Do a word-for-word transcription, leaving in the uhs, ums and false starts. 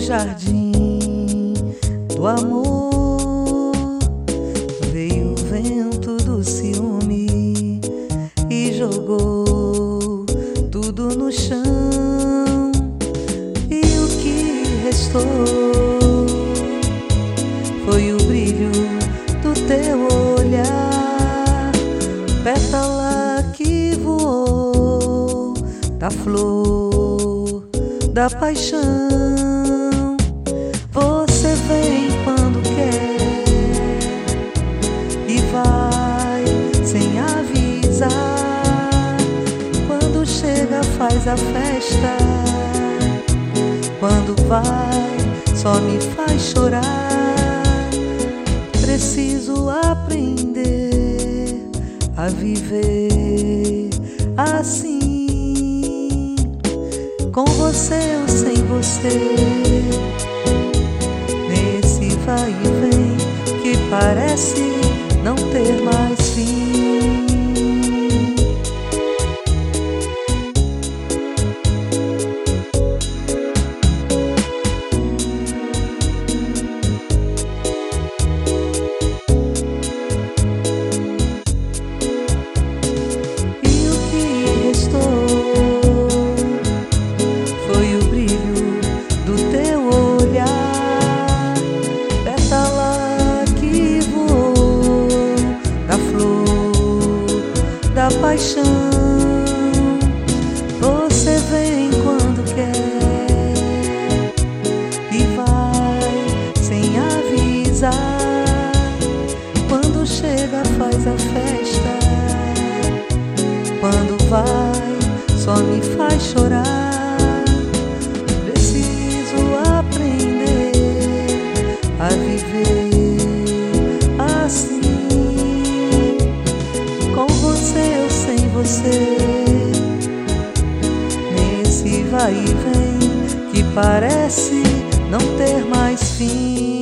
jardim do amor veio o vento do ciúme e jogou tudo no chão, e o que restou foi o brilho do teu olhar, pétala que voou da flor da paixão. Você vem quando quer e vai sem avisar. Quando chega faz a festa, quando vai só me faz chorar. Preciso aprender a viver assim, com você ou sem você, nesse vai e vem que parece não ter mais fim. E o que restou foi o brilho do teu olhar, pétala que voou da flor da paixão. Você vem quando quer e vai sem avisar. Quando chega faz a festa, quando vai só me faz chorar. Preciso aprender a viver assim, com você ou sem você, nesse vai e vem que parece não ter mais fim.